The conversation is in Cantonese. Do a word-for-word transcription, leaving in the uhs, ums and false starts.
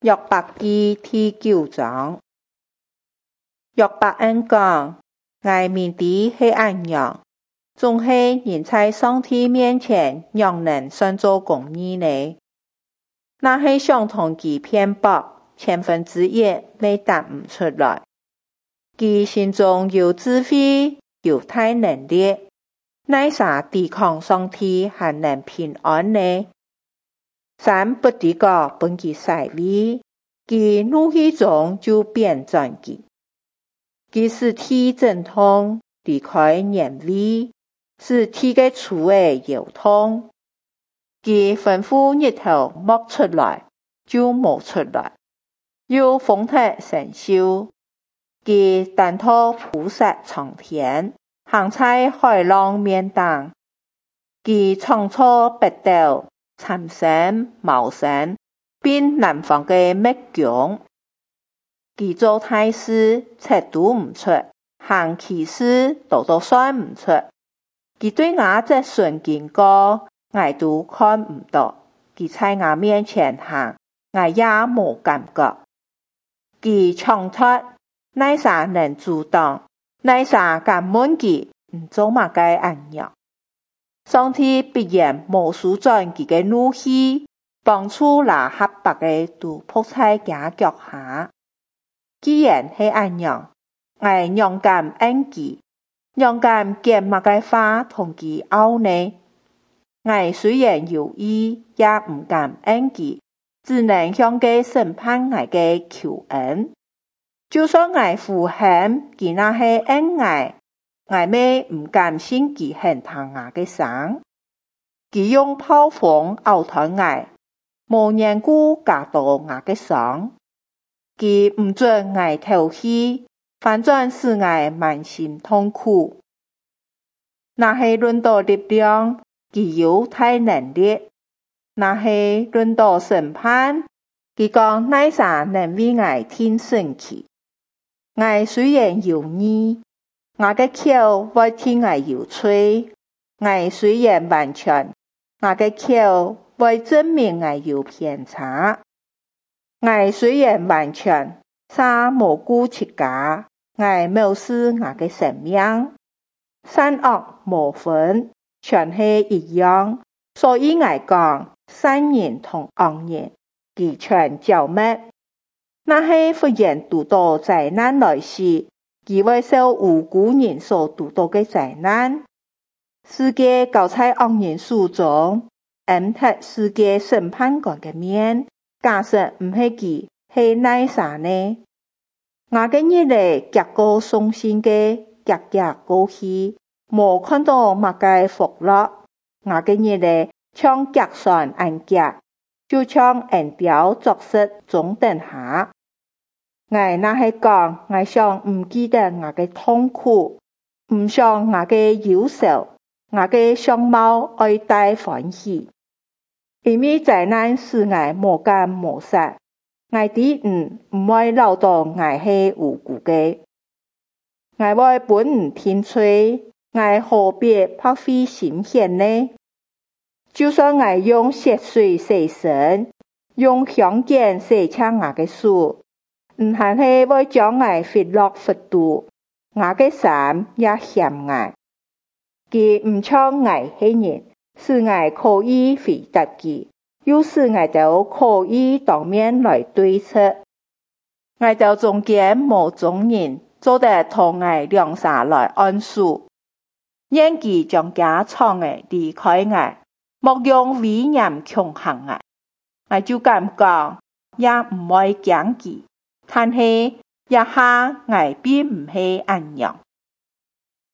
約伯記第九章。約伯恩講，我面地是怎樣，總是人在上帝面前讓人算做公義呢？那是想同其偏薄，千分之一未答唔出來。其心中有智慧，有大能力，乃啥抵抗上帝還能平安呢？神不敵個本其勢力，其怒氣中就變轉其。其使地震痛，離開人位，使地個處會搖動。其吩咐日頭冒出來，就冒出來，又風體生鏽。其單托鋪設蒼天，行在海浪面當。其創造北斗、參星、昴星，並南方的滅宮。其做大事，切都唔出；行奇事，都都算唔出。其對我這順經過，我都看唔到。其在我面前行，我也冇感覺。其創造，乃啥能阻擋？乃啥敢問其唔做乜嘅按樣？上帝必然冇舒轉其嘅怒氣，幫助那黑白嘅都仆在假腳下。既然係按樣，我勇敢恩其，勇敢講乜嘅話同其拗呢？我雖然有意，也唔敢恩其，只能向佢審判我嘅求恩。就算我負恨，其那係恩我，我咩唔甘心其恨他我嘅生。其用炮鋒拗斷我，無緣故加多我嘅生。其唔准我透氣，反轉使我滿心痛苦。那係論到力量，其有大能力；那係論到審判，其講乃啥能為我挺身去。我雖然有義，我嘅口會替我有罪；我雖然完全，我嘅口會證明我有偏差。我雖然完全，啥無顧其家，我藐視我嘅生命。善惡無分，全係一樣，所以我講善人同惡人，其全剿滅。那係忽然遇到災難來時，其會受無辜人所遇到嘅災難。世界交在惡人手中，恩特世界審判官嘅面，假設唔係其係乃啥呢？我嘅日嚟夾過送信嘅，夾夾過去，無看到乜嘅福樂。我嘅日嚟像夾船安夾，就像恩標作實中等下。我那係講，我想唔記得我嘅痛苦，唔想我嘅憂愁，我嘅相貌愛戴歡喜。因為災難使我無干無殺，我啲唔唔會留到我係無辜嘅。我會本唔天吹，我何必拋棄心險呢？就算我用血水洗身，用香檳洗清我嘅手，唔係係會將我血落佛度，我嘅心也嫌我。佢唔像我係人，使我可以回答佢，又使我都可以當面來對質。我就中間無眾人，做得同我兩下來安舒。願佢將家倉嘅離開我，莫用威嚴強行我。我就咁講，也唔會驚佢。但係，一下我並唔係安樣。